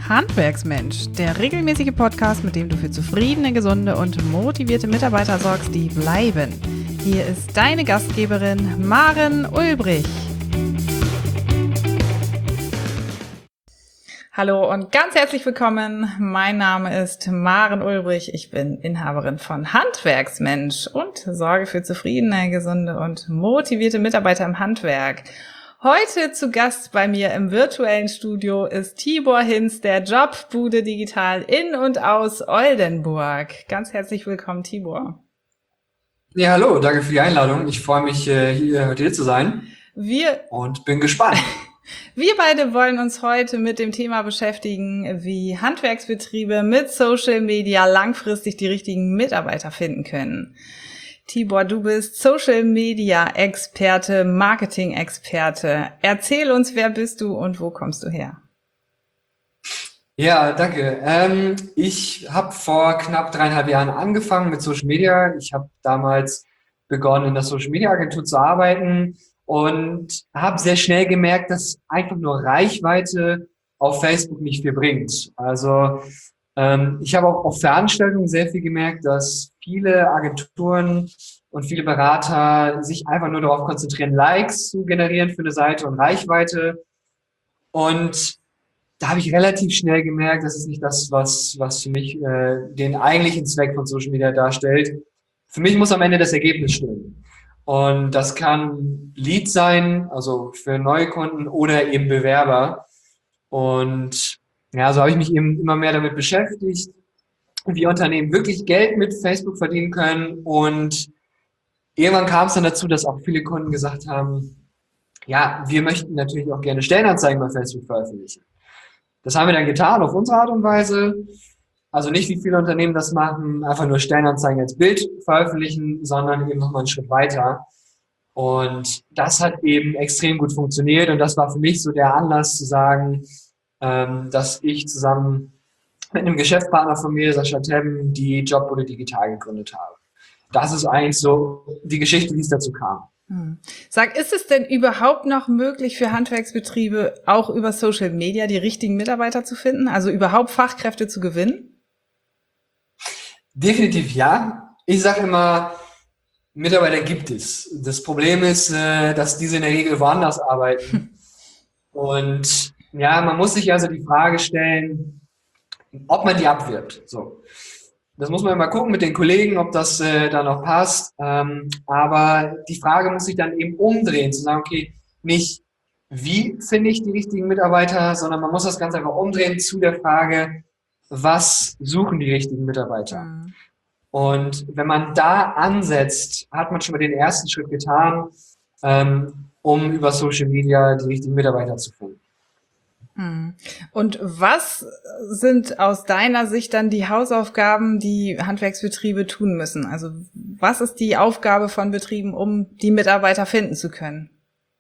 Handwerksmensch, der regelmäßige Podcast, mit dem du für zufriedene, gesunde und motivierte Mitarbeiter sorgst, die bleiben. Hier ist deine Gastgeberin Maren Ulbrich. Hallo und ganz herzlich willkommen. Mein Name ist Maren Ulbrich. Ich bin Inhaberin von Handwerksmensch und sorge für zufriedene, gesunde und motivierte Mitarbeiter im Handwerk. Heute zu Gast bei mir im virtuellen Studio ist Tibor Hinz, der Jobbude Digital in und aus Oldenburg. Ganz herzlich willkommen, Tibor. Ja, hallo, danke für die Einladung. Ich freue mich, heute hier zu sein und bin gespannt. Wir beide wollen uns heute mit dem Thema beschäftigen, wie Handwerksbetriebe mit Social Media langfristig die richtigen Mitarbeiter finden können. Tibor, du bist Social Media Experte, Marketing Experte. Erzähl uns, wer bist du und wo kommst du her? Ja, danke. Ich habe vor knapp 3,5 Jahren angefangen mit Social Media. Ich habe damals begonnen, in der Social Media Agentur zu arbeiten und habe sehr schnell gemerkt, dass einfach nur Reichweite auf Facebook nicht viel bringt. Also ich habe auch auf Veranstaltungen sehr viel gemerkt, dass viele Agenturen und viele Berater sich einfach nur darauf konzentrieren, Likes zu generieren für eine Seite und Reichweite. Und da habe ich relativ schnell gemerkt, das ist nicht das, was für mich den eigentlichen Zweck von Social Media darstellt. Für mich muss am Ende das Ergebnis stimmen. Und das kann Lead sein, also für neue Kunden oder eben Bewerber. Und ja, so habe ich mich eben immer mehr damit beschäftigt, wie Unternehmen wirklich Geld mit Facebook verdienen können. Und irgendwann kam es dann dazu, dass auch viele Kunden gesagt haben, ja, wir möchten natürlich auch gerne Stellenanzeigen bei Facebook veröffentlichen. Das haben wir dann getan auf unsere Art und Weise. Also nicht, wie viele Unternehmen das machen, einfach nur Stellenanzeigen als Bild veröffentlichen, sondern eben nochmal einen Schritt weiter. Und das hat eben extrem gut funktioniert. Und das war für mich so der Anlass zu sagen, dass ich zusammen mit einem Geschäftspartner von mir, Sascha Tebben, die Jobbude Digital gegründet habe. Das ist eigentlich so die Geschichte, wie es dazu kam. Sag, ist es denn überhaupt noch möglich für Handwerksbetriebe, auch über Social Media die richtigen Mitarbeiter zu finden, also überhaupt Fachkräfte zu gewinnen? Definitiv ja. Ich sage immer, Mitarbeiter gibt es. Das Problem ist, dass diese in der Regel woanders arbeiten. Und ja, man muss sich also die Frage stellen, ob man die abwirbt. So. Das muss man mal gucken mit den Kollegen, ob das da noch passt. Aber die Frage muss sich dann eben umdrehen, zu sagen, okay, nicht wie finde ich die richtigen Mitarbeiter, sondern man muss das Ganze einfach umdrehen zu der Frage, was suchen die richtigen Mitarbeiter? Mhm. Und wenn man da ansetzt, hat man schon mal den ersten Schritt getan, um über Social Media die richtigen Mitarbeiter zu finden. Und was sind aus deiner Sicht dann die Hausaufgaben, die Handwerksbetriebe tun müssen? Also was ist die Aufgabe von Betrieben, um die Mitarbeiter finden zu können?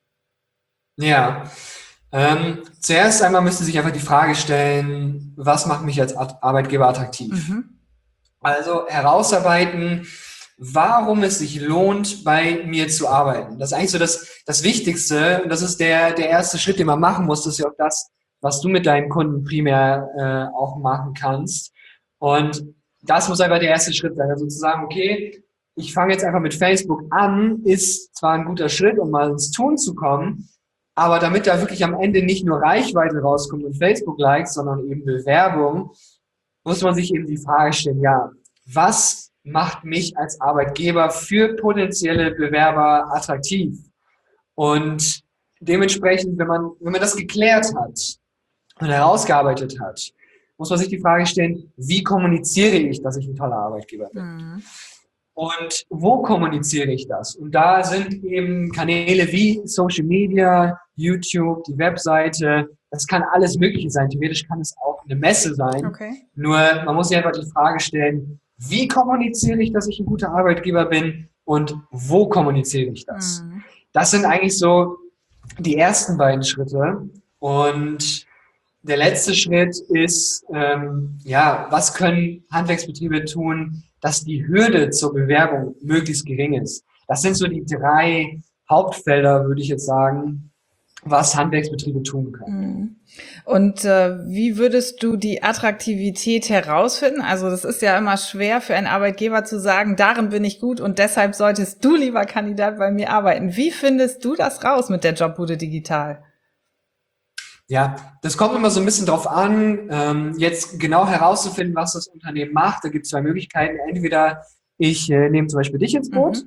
Ja, zuerst einmal müsste sich einfach die Frage stellen, was macht mich als Arbeitgeber attraktiv? Mhm. Also herausarbeiten, warum es sich lohnt, bei mir zu arbeiten. Das ist eigentlich so das Wichtigste und das ist der erste Schritt, den man machen muss. Das ist ja auch das, was du mit deinen Kunden primär auch machen kannst. Und das muss einfach der erste Schritt sein. Also zu sagen, okay, ich fange jetzt einfach mit Facebook an, ist zwar ein guter Schritt, um mal ins Tun zu kommen, aber damit da wirklich am Ende nicht nur Reichweite rauskommt und Facebook-Likes, sondern eben Bewerbung, muss man sich eben die Frage stellen, ja, was macht mich als Arbeitgeber für potenzielle Bewerber attraktiv? Und dementsprechend, wenn man das geklärt hat und herausgearbeitet hat, muss man sich die Frage stellen, wie kommuniziere ich, dass ich ein toller Arbeitgeber bin? Mhm. Und wo kommuniziere ich das? Und da sind eben Kanäle wie Social Media, YouTube, die Webseite, das kann alles Mögliche sein. Theoretisch kann es auch eine Messe sein. Okay. Nur man muss sich einfach die Frage stellen, wie kommuniziere ich, dass ich ein guter Arbeitgeber bin und wo kommuniziere ich das? Mhm. Das sind eigentlich so die ersten beiden Schritte. Und der letzte Schritt ist, was können Handwerksbetriebe tun, dass die Hürde zur Bewerbung möglichst gering ist. Das sind so die 3 Hauptfelder, würde ich jetzt sagen, was Handwerksbetriebe tun können. Und wie würdest du die Attraktivität herausfinden? Also das ist ja immer schwer für einen Arbeitgeber zu sagen, darin bin ich gut und deshalb solltest du, lieber Kandidat, bei mir arbeiten. Wie findest du das raus mit der Jobbude Digital? Ja, das kommt immer so ein bisschen drauf an, jetzt genau herauszufinden, was das Unternehmen macht. Da gibt es zwei Möglichkeiten. Entweder ich nehme zum Beispiel dich ins Boot,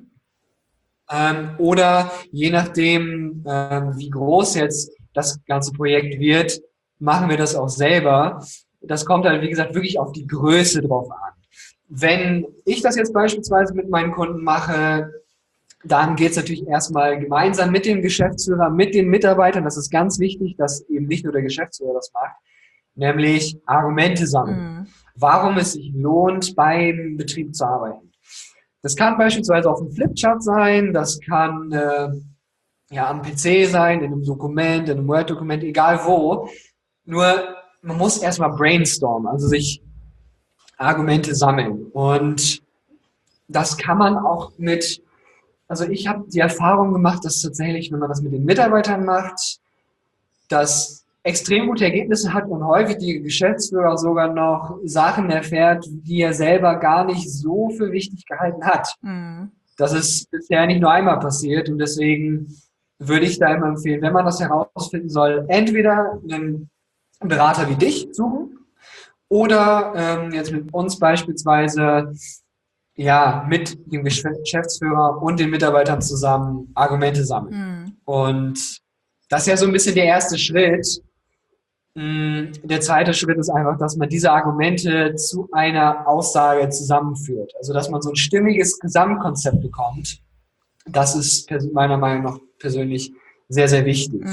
oder je nachdem, wie groß jetzt das ganze Projekt wird, machen wir das auch selber. Das kommt halt, wie gesagt, wirklich auf die Größe drauf an. Wenn ich das jetzt beispielsweise mit meinen Kunden mache, dann geht es natürlich erstmal gemeinsam mit dem Geschäftsführer, mit den Mitarbeitern. Das ist ganz wichtig, dass eben nicht nur der Geschäftsführer das macht, nämlich Argumente sammeln. Warum es sich lohnt, beim Betrieb zu arbeiten. Das kann beispielsweise auf einem Flipchart sein, das kann am PC sein, in einem Dokument, in einem Word-Dokument, egal wo. Nur man muss erstmal brainstormen, also sich Argumente sammeln. Und das kann man auch also ich habe die Erfahrung gemacht, dass tatsächlich, wenn man das mit den Mitarbeitern macht, das extrem gute Ergebnisse hat und häufig die Geschäftsführer sogar noch Sachen erfährt, die er selber gar nicht so für wichtig gehalten hat. Das ist bisher nicht nur einmal passiert und deswegen würde ich da immer empfehlen, wenn man das herausfinden soll, entweder einen Berater wie dich suchen oder jetzt mit uns beispielsweise mit dem Geschäftsführer und den Mitarbeitern zusammen Argumente sammeln. Und das ist ja so ein bisschen der erste Schritt. Der zweite Schritt ist einfach, dass man diese Argumente zu einer Aussage zusammenführt. Also, dass man so ein stimmiges Gesamtkonzept bekommt. Das ist meiner Meinung nach persönlich sehr, sehr wichtig.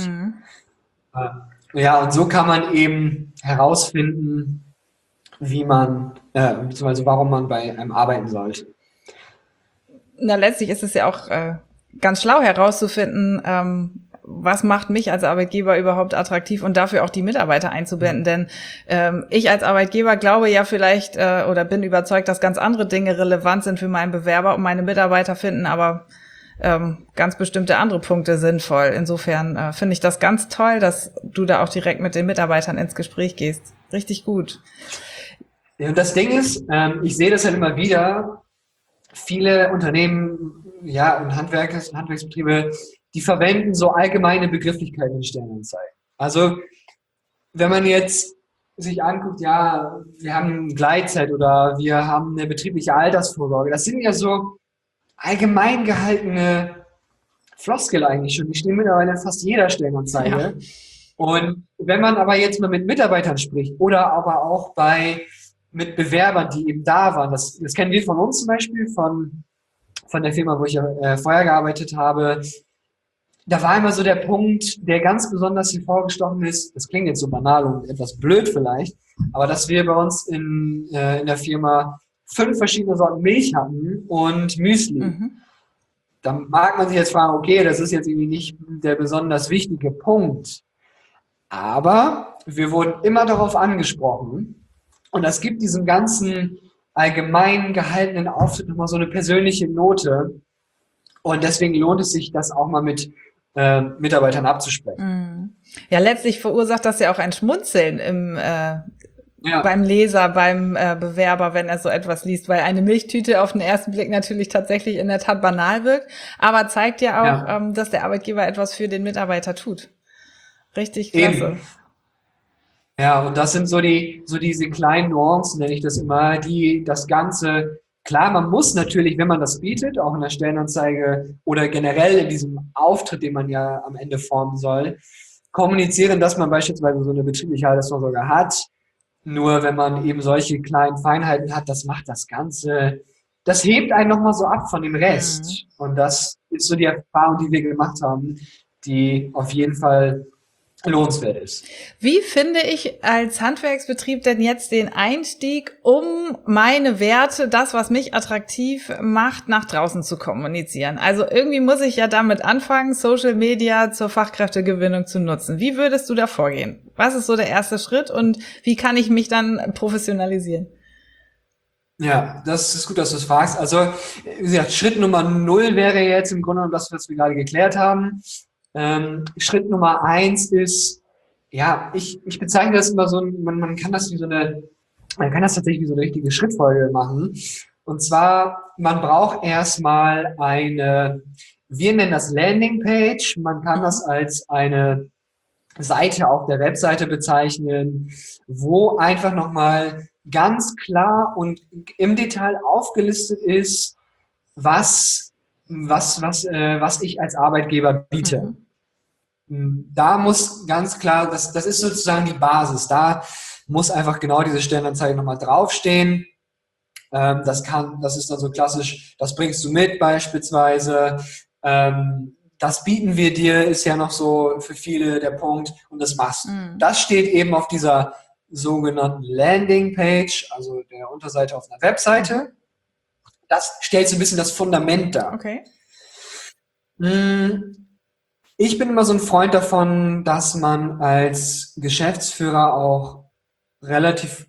Und so kann man eben herausfinden, beziehungsweise warum man bei einem arbeiten sollte. Na, letztlich ist es ja auch ganz schlau herauszufinden, was macht mich als Arbeitgeber überhaupt attraktiv und dafür auch die Mitarbeiter einzubinden. Denn ich als Arbeitgeber glaube ja vielleicht oder bin überzeugt, dass ganz andere Dinge relevant sind für meinen Bewerber und meine Mitarbeiter finden aber ganz bestimmte andere Punkte sinnvoll. Insofern finde ich das ganz toll, dass du da auch direkt mit den Mitarbeitern ins Gespräch gehst. Richtig gut. Ja, und das Ding ist, ich sehe das halt immer wieder, viele Unternehmen und Handwerksbetriebe, die verwenden so allgemeine Begrifflichkeiten in Stellenanzeigen. Also wenn man jetzt sich anguckt, wir haben Gleitzeit oder wir haben eine betriebliche Altersvorsorge, das sind ja so allgemein gehaltene Floskel eigentlich schon, die stehen mittlerweile in fast jeder Stellenanzeige. Ja. Und wenn man aber jetzt mal mit Mitarbeitern spricht oder aber auch mit Bewerbern, die eben da waren, das kennen wir von uns zum Beispiel, von der Firma, wo ich vorher gearbeitet habe, da war immer so der Punkt, der ganz besonders hervorgestochen ist, das klingt jetzt so banal und etwas blöd vielleicht, aber dass wir bei uns in der Firma 5 verschiedene Sorten Milch hatten und Müsli. Da mag man sich jetzt fragen, okay, das ist jetzt irgendwie nicht der besonders wichtige Punkt, aber wir wurden immer darauf angesprochen und das gibt diesem ganzen allgemein gehaltenen Auftritt nochmal so eine persönliche Note und deswegen lohnt es sich, das auch mal mit Mitarbeitern abzusprechen. Ja, letztlich verursacht das ja auch ein Schmunzeln beim Leser, beim Bewerber, wenn er so etwas liest, weil eine Milchtüte auf den ersten Blick natürlich tatsächlich in der Tat banal wirkt, aber zeigt ja auch, dass der Arbeitgeber etwas für den Mitarbeiter tut. Richtig klasse. Eben. Ja, und das sind so diese kleinen Nuancen, nenne ich das immer, die das Ganze. Klar, man muss natürlich, wenn man das bietet, auch in der Stellenanzeige oder generell in diesem Auftritt, den man ja am Ende formen soll, kommunizieren, dass man beispielsweise so eine betriebliche Altersvorsorge hat. Nur wenn man eben solche kleinen Feinheiten hat, das macht das Ganze, das hebt einen nochmal so ab von dem Rest. Und das ist so die Erfahrung, die wir gemacht haben, die auf jeden Fall lohnenswert ist. Wie finde ich als Handwerksbetrieb denn jetzt den Einstieg, um meine Werte, das, was mich attraktiv macht, nach draußen zu kommunizieren? Also irgendwie muss ich ja damit anfangen, Social Media zur Fachkräftegewinnung zu nutzen. Wie würdest du da vorgehen? Was ist so der erste Schritt und wie kann ich mich dann professionalisieren? Ja, das ist gut, dass du es fragst. Also, wie gesagt, Schritt Nummer 0 wäre jetzt im Grunde genommen das, was wir gerade geklärt haben. Schritt Nummer 1 ist, ja, ich bezeichne das immer so, man kann das man kann das tatsächlich wie so eine richtige Schrittfolge machen. Und zwar, man braucht erstmal wir nennen das Landingpage, man kann das als eine Seite auf der Webseite bezeichnen, wo einfach nochmal ganz klar und im Detail aufgelistet ist, was ich als Arbeitgeber biete. Da muss ganz klar, das ist sozusagen die Basis. Da muss einfach genau diese Stellenanzeige nochmal draufstehen. Das ist dann so klassisch, das bringst du mit beispielsweise. Das bieten wir dir, ist ja noch so für viele der Punkt, und das machst du. Das steht eben auf dieser sogenannten Landingpage, also der Unterseite auf einer Webseite. Das stellt so ein bisschen das Fundament dar. Okay. Ich bin immer so ein Freund davon, dass man als Geschäftsführer auch relativ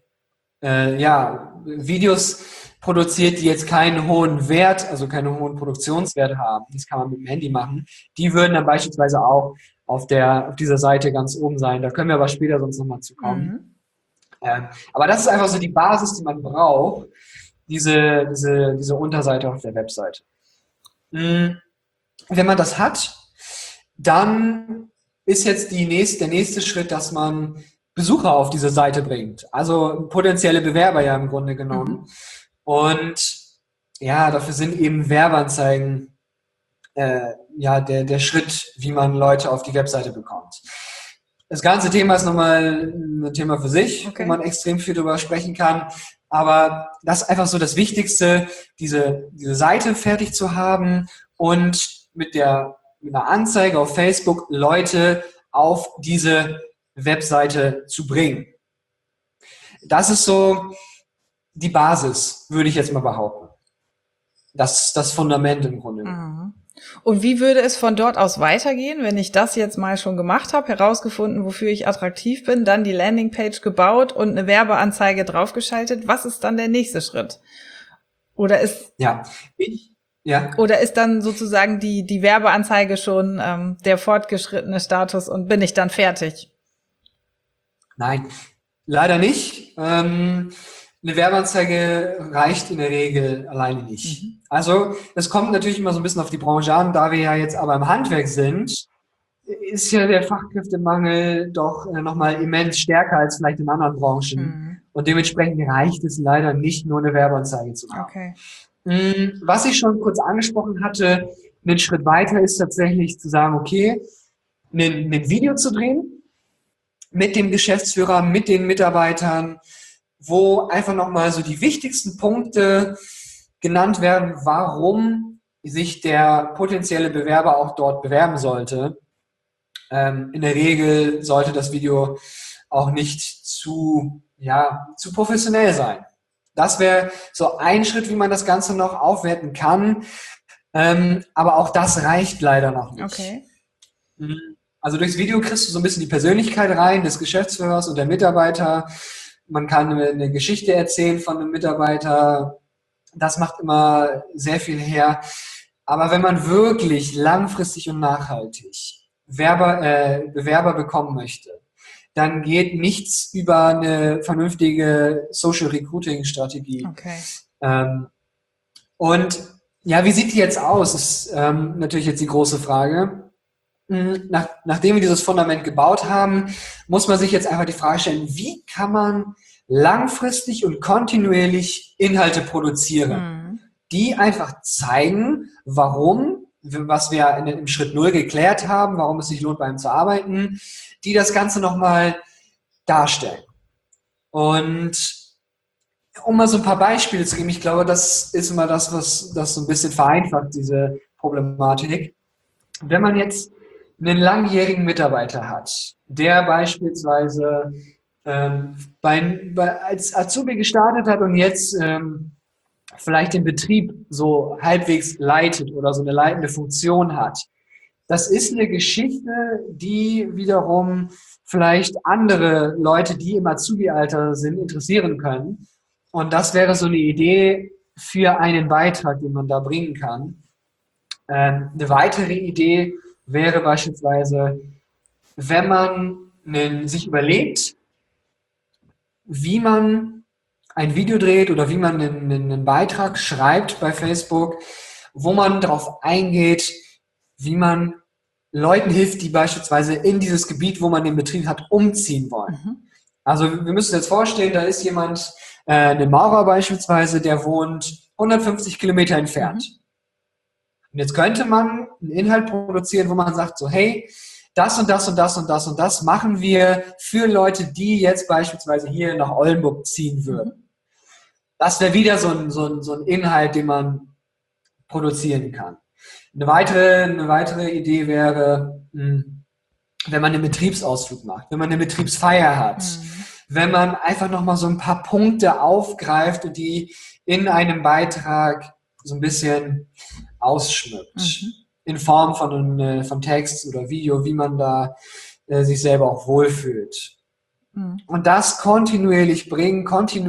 Videos produziert, die jetzt keinen hohen Wert, also keinen hohen Produktionswert haben. Das kann man mit dem Handy machen. Die würden dann beispielsweise auch auf dieser Seite ganz oben sein. Da können wir aber später sonst nochmal zu kommen. Aber das ist einfach so die Basis, die man braucht, diese Unterseite auf der Webseite. Wenn man das hat, dann ist jetzt der nächste Schritt, dass man Besucher auf diese Seite bringt. Also potenzielle Bewerber ja im Grunde genommen. Und ja, dafür sind eben Werbeanzeigen der Schritt, wie man Leute auf die Webseite bekommt. Das ganze Thema ist nochmal ein Thema für sich, wo man extrem viel drüber sprechen kann. Aber das ist einfach so das Wichtigste, diese Seite fertig zu haben und mit einer Anzeige auf Facebook Leute auf diese Webseite zu bringen. Das ist so die Basis, würde ich jetzt mal behaupten. Das ist das Fundament im Grunde. Und wie würde es von dort aus weitergehen, wenn ich das jetzt mal schon gemacht habe, herausgefunden, wofür ich attraktiv bin, dann die Landingpage gebaut und eine Werbeanzeige draufgeschaltet? Was ist dann der nächste Schritt? Oder ist dann sozusagen die Werbeanzeige schon der fortgeschrittene Status und bin ich dann fertig? Nein, leider nicht. Eine Werbeanzeige reicht in der Regel alleine nicht. Also es kommt natürlich immer so ein bisschen auf die Branche an. Da wir ja jetzt aber im Handwerk sind, ist ja der Fachkräftemangel doch nochmal immens stärker als vielleicht in anderen Branchen. Und dementsprechend reicht es leider nicht, nur eine Werbeanzeige zu machen. Was ich schon kurz angesprochen hatte, einen Schritt weiter ist tatsächlich zu sagen, okay, ein Video zu drehen mit dem Geschäftsführer, mit den Mitarbeitern, wo einfach nochmal so die wichtigsten Punkte genannt werden, warum sich der potenzielle Bewerber auch dort bewerben sollte. In der Regel sollte das Video auch nicht zu professionell sein. Das wäre so ein Schritt, wie man das Ganze noch aufwerten kann. Aber auch das reicht leider noch nicht. Okay. Also durchs Video kriegst du so ein bisschen die Persönlichkeit rein des Geschäftsführers und der Mitarbeiter. Man kann eine Geschichte erzählen von einem Mitarbeiter. Das macht immer sehr viel her. Aber wenn man wirklich langfristig und nachhaltig Bewerber bekommen möchte, dann geht nichts über eine vernünftige Social Recruiting Strategie. Und ja, wie sieht die jetzt aus? Ist natürlich jetzt die große Frage. Nachdem wir dieses Fundament gebaut haben, muss man sich jetzt einfach die Frage stellen, wie kann man langfristig und kontinuierlich Inhalte produzieren, die einfach zeigen, warum, was wir im Schritt 0 geklärt haben, warum es sich lohnt, bei ihm zu arbeiten, die das Ganze nochmal darstellen. Und um mal so ein paar Beispiele zu geben, ich glaube, das ist immer das, was das so ein bisschen vereinfacht, diese Problematik. Wenn man jetzt einen langjährigen Mitarbeiter hat, der beispielsweise als Azubi gestartet hat und jetzt vielleicht den Betrieb so halbwegs leitet oder so eine leitende Funktion hat. Das ist eine Geschichte, die wiederum vielleicht andere Leute, die im Azubi-Alter sind, interessieren können. Und das wäre so eine Idee für einen Beitrag, den man da bringen kann. Eine weitere Idee wäre beispielsweise, wenn man sich überlegt, wie man ein Video dreht oder wie man einen Beitrag schreibt bei Facebook, wo man darauf eingeht, wie man Leuten hilft, die beispielsweise in dieses Gebiet, wo man den Betrieb hat, umziehen wollen. Also wir müssen uns jetzt vorstellen, da ist jemand, ein Maurer beispielsweise, der wohnt 150 Kilometer entfernt. Und jetzt könnte man einen Inhalt produzieren, wo man sagt so, hey, das und das und das und das und das machen wir für Leute, die jetzt beispielsweise hier nach Oldenburg ziehen würden. Das wäre wieder so ein Inhalt, den man produzieren kann. Eine weitere Idee wäre, wenn man einen Betriebsausflug macht, wenn man eine Betriebsfeier hat, wenn man einfach nochmal so ein paar Punkte aufgreift und die in einem Beitrag so ein bisschen ausschmückt. In Form von Text oder Video, wie man da sich selber auch wohlfühlt. Und das kontinuierlich bringen,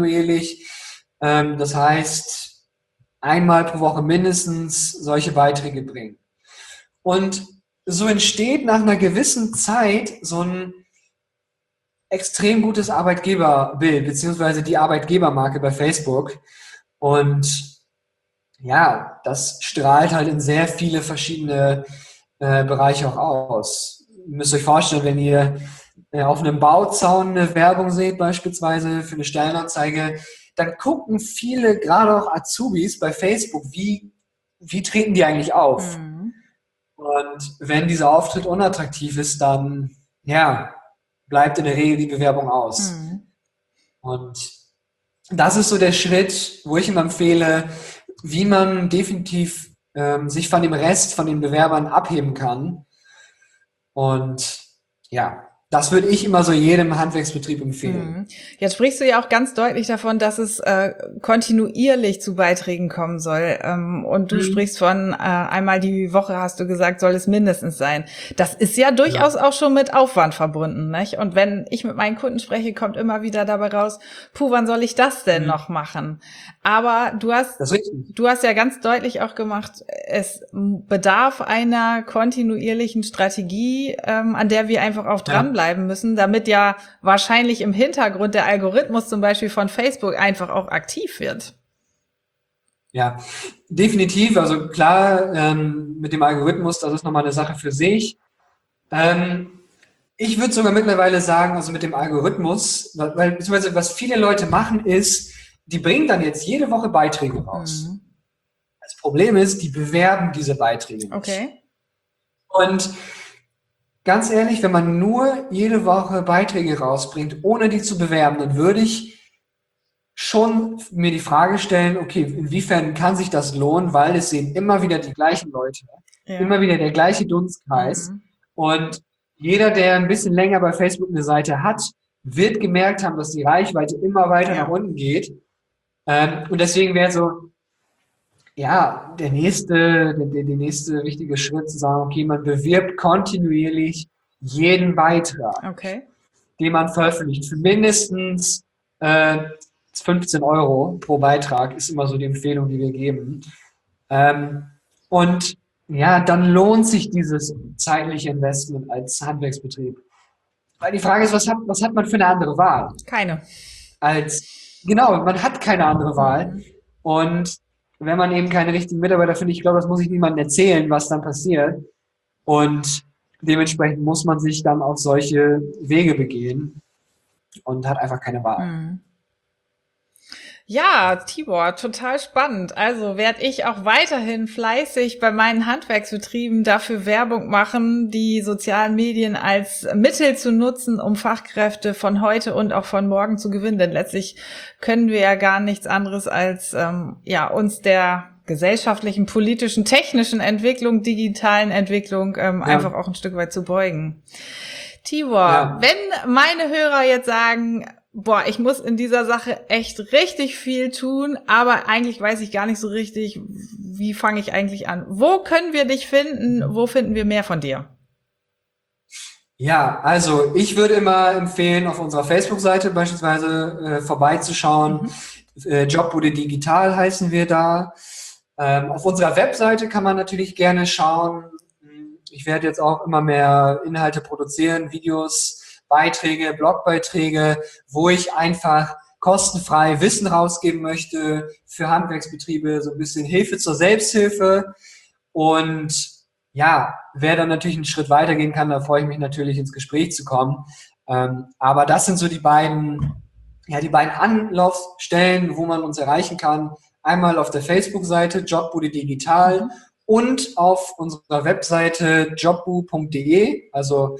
das heißt, einmal pro Woche mindestens solche Beiträge bringen. Und so entsteht nach einer gewissen Zeit so ein extrem gutes Arbeitgeberbild, beziehungsweise die Arbeitgebermarke bei Facebook. Und ja, das strahlt halt in sehr viele verschiedene Bereiche auch aus. Ihr müsst euch vorstellen, wenn ihr auf einem Bauzaun eine Werbung seht, beispielsweise für eine Stellenanzeige, dann gucken viele, gerade auch Azubis bei Facebook, wie treten die eigentlich auf? Und wenn dieser Auftritt unattraktiv ist, dann ja, bleibt in der Regel die Bewerbung aus. Und das ist so der Schritt, wo ich ihm empfehle, wie man definitiv sich von dem Rest, von den Bewerbern abheben kann. Und ja, das würde ich immer so jedem Handwerksbetrieb empfehlen. Jetzt sprichst du ja auch ganz deutlich davon, dass es kontinuierlich zu Beiträgen kommen soll. Und du sprichst von einmal die Woche, hast du gesagt, soll es mindestens sein. Das ist ja durchaus auch schon mit Aufwand verbunden, nicht? Und wenn ich mit meinen Kunden spreche, kommt immer wieder dabei raus, wann soll ich das denn noch machen? Aber du hast ja ganz deutlich auch gemacht, es bedarf einer kontinuierlichen Strategie, an der wir einfach auch dranbleiben müssen, damit ja wahrscheinlich im Hintergrund der Algorithmus zum Beispiel von Facebook einfach auch aktiv wird. Ja, definitiv. Also klar, mit dem Algorithmus, das ist nochmal eine Sache für sich. Ich würde sogar mittlerweile sagen, also mit dem Algorithmus, weil beziehungsweise was viele Leute machen ist, die bringen dann jetzt jede Woche Beiträge raus. Das Problem ist, die bewerben diese Beiträge nicht. Okay. Und ganz ehrlich, wenn man nur jede Woche Beiträge rausbringt, ohne die zu bewerben, dann würde ich schon mir die Frage stellen, okay, inwiefern kann sich das lohnen, weil es sehen immer wieder die gleichen Leute, immer wieder der gleiche Dunstkreis. Und jeder, der ein bisschen länger bei Facebook eine Seite hat, wird gemerkt haben, dass die Reichweite immer weiter nach unten geht. Und deswegen wäre so, ja, der nächste wichtige Schritt zu sagen, okay, man bewirbt kontinuierlich jeden Beitrag, den man veröffentlicht. Für mindestens 15 € pro Beitrag ist immer so die Empfehlung, die wir geben. Und ja, dann lohnt sich dieses zeitliche Investment als Handwerksbetrieb. Weil die Frage ist, was hat man für eine andere Wahl? Keine. Genau, man hat keine andere Wahl. Und wenn man eben keine richtigen Mitarbeiter findet, ich glaube, das muss ich niemandem erzählen, was dann passiert. Und dementsprechend muss man sich dann auf solche Wege begehen und hat einfach keine Wahl. Ja, Tibor, total spannend. Also werde ich auch weiterhin fleißig bei meinen Handwerksbetrieben dafür Werbung machen, die sozialen Medien als Mittel zu nutzen, um Fachkräfte von heute und auch von morgen zu gewinnen. Denn letztlich können wir ja gar nichts anderes als uns der gesellschaftlichen, politischen, technischen Entwicklung, digitalen Entwicklung einfach auch ein Stück weit zu beugen. Tibor, wenn meine Hörer jetzt sagen, ich muss in dieser Sache echt richtig viel tun, aber eigentlich weiß ich gar nicht so richtig, wie fange ich eigentlich an? Wo können wir dich finden? Wo finden wir mehr von dir? Ja, also ich würde immer empfehlen, auf unserer Facebook-Seite beispielsweise vorbeizuschauen. Jobbude Digital heißen wir da. Auf unserer Webseite kann man natürlich gerne schauen. Ich werde jetzt auch immer mehr Inhalte produzieren, Videos, Beiträge, Blogbeiträge, wo ich einfach kostenfrei Wissen rausgeben möchte für Handwerksbetriebe, so ein bisschen Hilfe zur Selbsthilfe. Und ja, wer dann natürlich einen Schritt weitergehen kann, da freue ich mich natürlich, ins Gespräch zu kommen. Aber das sind so die beiden Anlaufstellen, wo man uns erreichen kann. Einmal auf der Facebook-Seite Jobbude Digital und auf unserer Webseite jobbu.de, also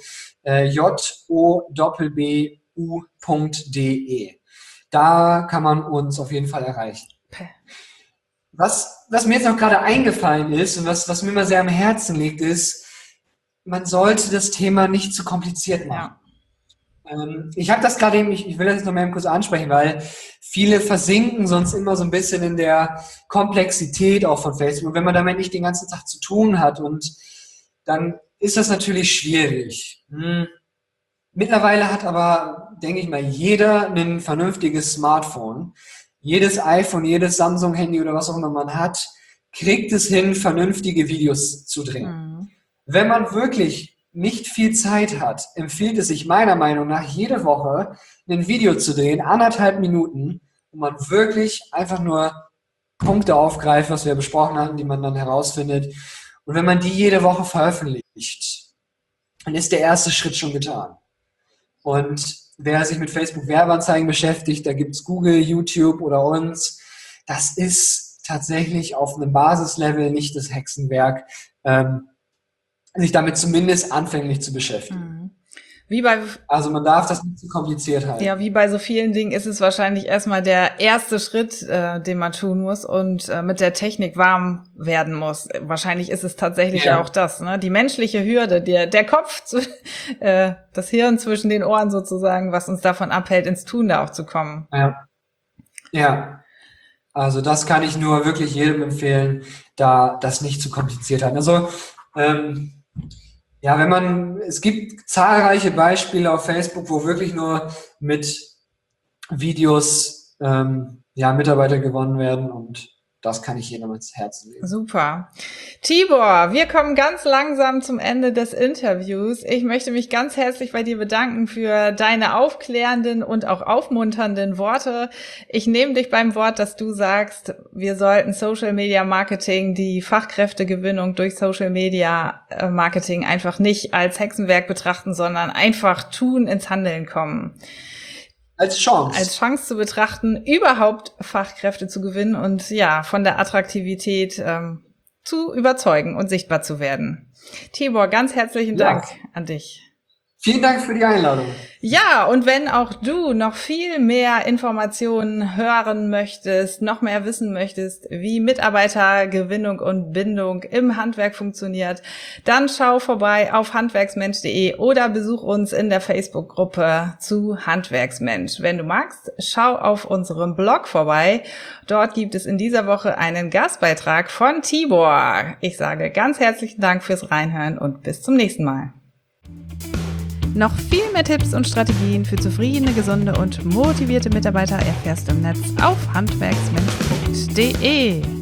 jobbu.de. Da kann man uns auf jeden Fall erreichen. Okay. Was mir jetzt noch gerade eingefallen ist und was mir immer sehr am Herzen liegt, ist, man sollte das Thema nicht zu kompliziert machen. Ja. Ich habe das gerade eben, ich will das jetzt noch mal kurz ansprechen, weil viele versinken sonst immer so ein bisschen in der Komplexität auch von Facebook. Und wenn man damit nicht den ganzen Tag zu tun hat, und dann ist das natürlich schwierig. Mittlerweile hat aber, denke ich mal, jeder ein vernünftiges Smartphone. Jedes iPhone, jedes Samsung-Handy oder was auch immer man hat, kriegt es hin, vernünftige Videos zu drehen. Wenn man wirklich nicht viel Zeit hat, empfiehlt es sich meiner Meinung nach, jede Woche ein Video zu drehen, 1,5 Minuten, wo man wirklich einfach nur Punkte aufgreift, was wir besprochen hatten, die man dann herausfindet. Und wenn man die jede Woche veröffentlicht, dann ist der erste Schritt schon getan. Und wer sich mit Facebook-Werbeanzeigen beschäftigt, da gibt es Google, YouTube oder uns, das ist tatsächlich auf einem Basislevel nicht das Hexenwerk, sich damit zumindest anfänglich zu beschäftigen. Also man darf das nicht zu kompliziert halten. Ja, wie bei so vielen Dingen ist es wahrscheinlich erstmal der erste Schritt, den man tun muss und mit der Technik warm werden muss. Wahrscheinlich ist es tatsächlich ja auch das, ne? Die menschliche Hürde, der Kopf, das Hirn zwischen den Ohren sozusagen, was uns davon abhält, ins Tun da auch zu kommen. Ja. Also das kann ich nur wirklich jedem empfehlen, da das nicht zu kompliziert halten. Also es gibt zahlreiche Beispiele auf Facebook, wo wirklich nur mit Videos Mitarbeiter gewonnen werden, und das kann ich jedem ans Herzen legen. Super. Tibor, wir kommen ganz langsam zum Ende des Interviews. Ich möchte mich ganz herzlich bei dir bedanken für deine aufklärenden und auch aufmunternden Worte. Ich nehme dich beim Wort, dass du sagst, wir sollten Social Media Marketing, die Fachkräftegewinnung durch Social Media Marketing einfach nicht als Hexenwerk betrachten, sondern einfach tun, ins Handeln kommen. Als Chance zu betrachten, überhaupt Fachkräfte zu gewinnen und ja, von der Attraktivität zu überzeugen und sichtbar zu werden. Tibor, ganz herzlichen Dank an dich. Vielen Dank für die Einladung. Ja, und wenn auch du noch viel mehr Informationen hören möchtest, noch mehr wissen möchtest, wie Mitarbeitergewinnung und Bindung im Handwerk funktioniert, dann schau vorbei auf handwerksmensch.de oder besuch uns in der Facebook-Gruppe zu Handwerksmensch. Wenn du magst, schau auf unserem Blog vorbei. Dort gibt es in dieser Woche einen Gastbeitrag von Tibor. Ich sage ganz herzlichen Dank fürs Reinhören und bis zum nächsten Mal. Noch viel mehr Tipps und Strategien für zufriedene, gesunde und motivierte Mitarbeiter erfährst du im Netz auf handwerksmensch.de.